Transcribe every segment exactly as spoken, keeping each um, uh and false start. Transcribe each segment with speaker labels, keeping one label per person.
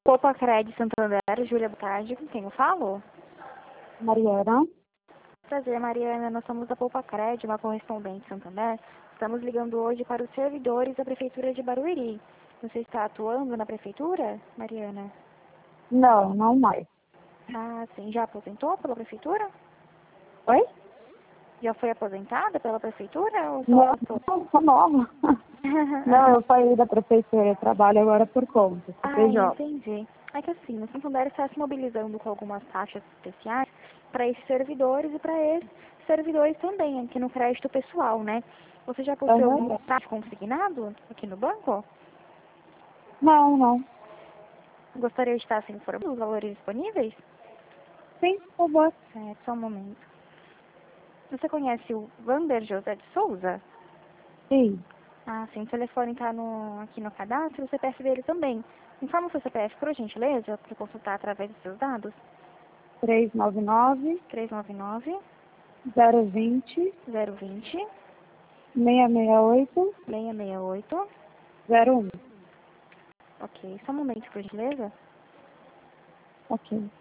Speaker 1: Poupa Cred Santander, Júlia, boa tarde. Com quem eu falo?
Speaker 2: Mariana.
Speaker 1: Prazer, Mariana. Nós somos da Poupa Cred, uma correspondente Santander. Estamos ligando hoje para os servidores da Prefeitura de Barueri. Você está atuando na Prefeitura, Mariana?
Speaker 2: Não, não mais.
Speaker 1: Ah, sim. Já aposentou pela Prefeitura?
Speaker 2: Oi?
Speaker 1: Já foi aposentada pela Prefeitura ou só
Speaker 2: Não,
Speaker 1: atua?
Speaker 2: não, sou nova. Não, eu saí da prefeitura, eu trabalho agora por conta,
Speaker 1: Ah,
Speaker 2: C P J.
Speaker 1: entendi. É que assim, o Santander está se mobilizando com algumas taxas especiais para esses servidores e para esses servidores também, aqui no crédito pessoal, né? Você já possui
Speaker 2: Uhum.
Speaker 1: algum taxa consignado aqui no banco?
Speaker 2: Não, não.
Speaker 1: Gostaria de estar se informando dos valores disponíveis?
Speaker 2: Sim, por favor.
Speaker 1: É, só um momento. Você conhece o Vander José de Souza?
Speaker 2: Sim.
Speaker 1: Ah, sim. O telefone está no, aqui no cadastro, o C P F dele também. Informa o seu C P F, por gentileza, para consultar através dos seus dados.
Speaker 2: três nove nove,
Speaker 1: três nove nove,
Speaker 2: zero dois zero,
Speaker 1: zero dois zero,
Speaker 2: seis seis oito,
Speaker 1: seis seis oito.
Speaker 2: zero um.
Speaker 1: Ok, só um momento, por gentileza.
Speaker 2: Ok.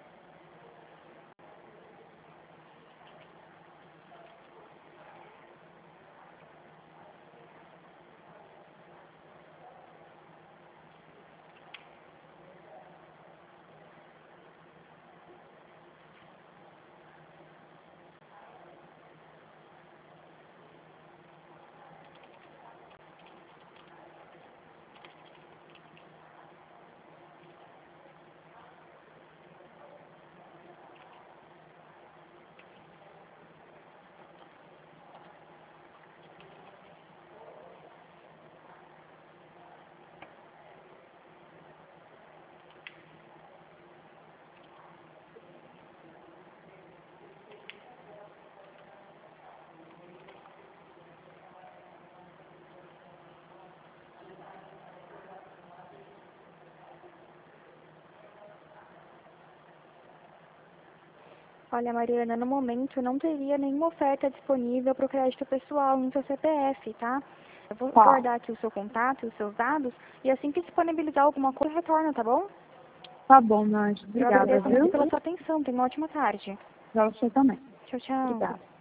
Speaker 1: Olha, Mariana, no momento não teria nenhuma oferta disponível para o crédito pessoal no seu C P F, tá? Eu vou
Speaker 2: Tá.
Speaker 1: guardar aqui o seu contato e os seus dados e assim que disponibilizar alguma coisa, retorna, tá bom?
Speaker 2: Tá bom, meu anjo.
Speaker 1: Eu
Speaker 2: Obrigada,
Speaker 1: agradeço muito
Speaker 2: viu?
Speaker 1: pela sua atenção. Tenha uma ótima tarde.
Speaker 2: Pra você também.
Speaker 1: Tchau, tchau.
Speaker 2: Obrigada.